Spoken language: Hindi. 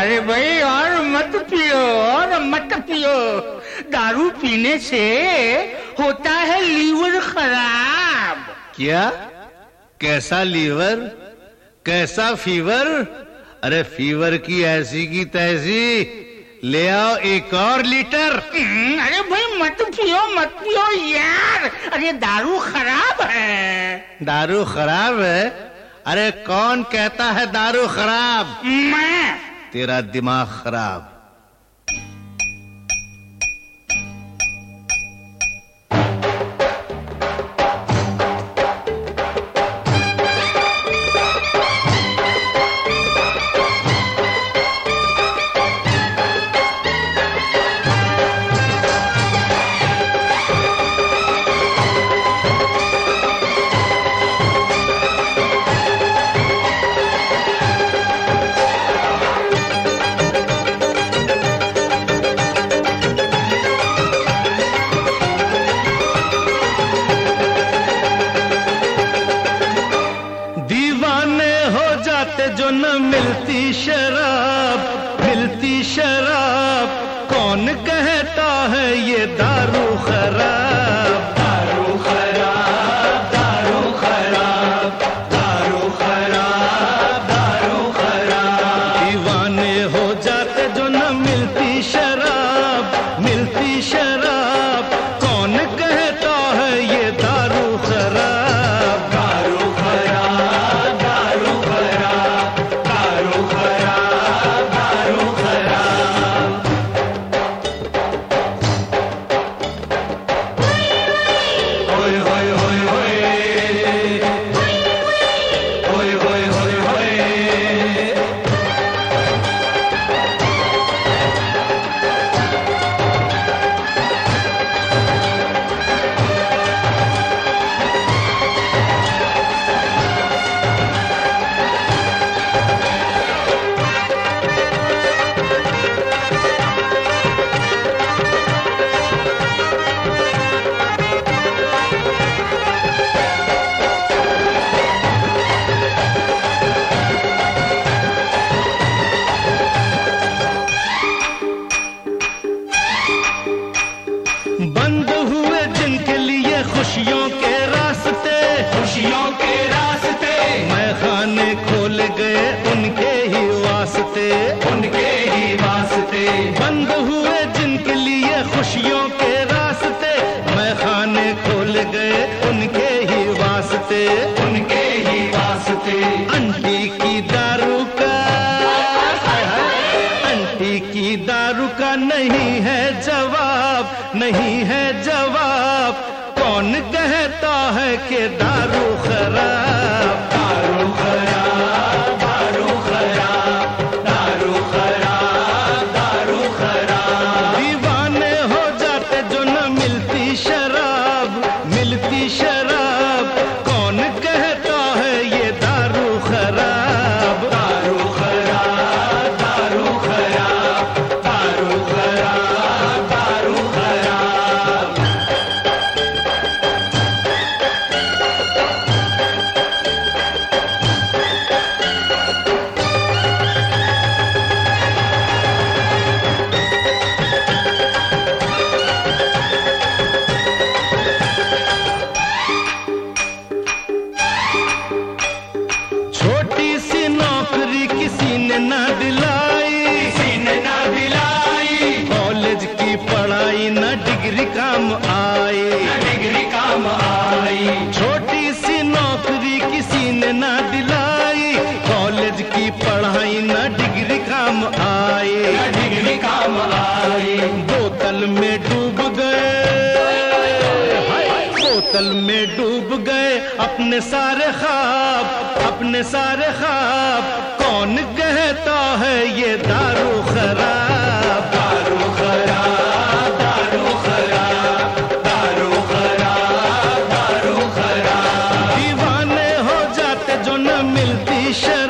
अरे भाई और मत पियो, और मत पियो। दारू पीने से होता है लीवर खराब। क्या? कैसा लीवर, कैसा फीवर? अरे फीवर की ऐसी की तैसी, ले आओ एक और लीटर। अरे भाई मत पियो यार। अरे दारू खराब है। दारू खराब है? अरे कौन कहता है दारू खराब? मैं। तेरा दिमाग खराब। जो न मिलती शराब, कौन कहता है ये दारू खराब? दारू खराब, दारू खराब, दारू खराब, दारू खराब। दीवाने हो जाते जो न मिलती शराब, कौन कहता है ये दारू खराब? दारू खराब, दारू खराब, दारू खराब, दारू खराब। होय होय होय होय, होय होय होय होय। बंद हुए जिनके लिए खुशियों के रास्ते, खुशियों के रास्ते। मैं खाने खोल गए उनके ही वास्ते, उनके ही वास्ते। बंद हुए जिनके लिए खुशियों के रास्ते, मैं खाने खोल गए उनके ही वास्ते, उनके ही वास्ते। आंटी की दारू का, आंटी की दारू का नहीं है जवाब, नहीं है जवाब। कौन कहता है कि दारू खराब? दारू खराब, दारू खराब, दारू खराब, दारू खराब। दीवाने हो जाते जो न मिलती शराब, कौन कहता है ये दारू खराब? दारू खराब, दारू खराब, दारू खराब, दारू खराब। छोटी सी नौकरी किसी ने ना दिलाई, किसी ने ना दिलाई। कॉलेज की पढ़ाई ना डिग्री काम आई, ना डिग्री काम आई। छोटी सी नौकरी किसी ने ना दिलाई, कॉलेज की पढ़ाई ना डिग्री काम आई, ना डिग्री काम आई। बोतल में डूब गए, बोतल में डूब गए अपने सारे ख्वाब, अपने सारे ख्वाब। कौन कहता है ये दारू खराब? दारू खराब, दारू खराब, दारू खराब, दारू खराब। दीवाने हो जाते जो न मिलती शराब,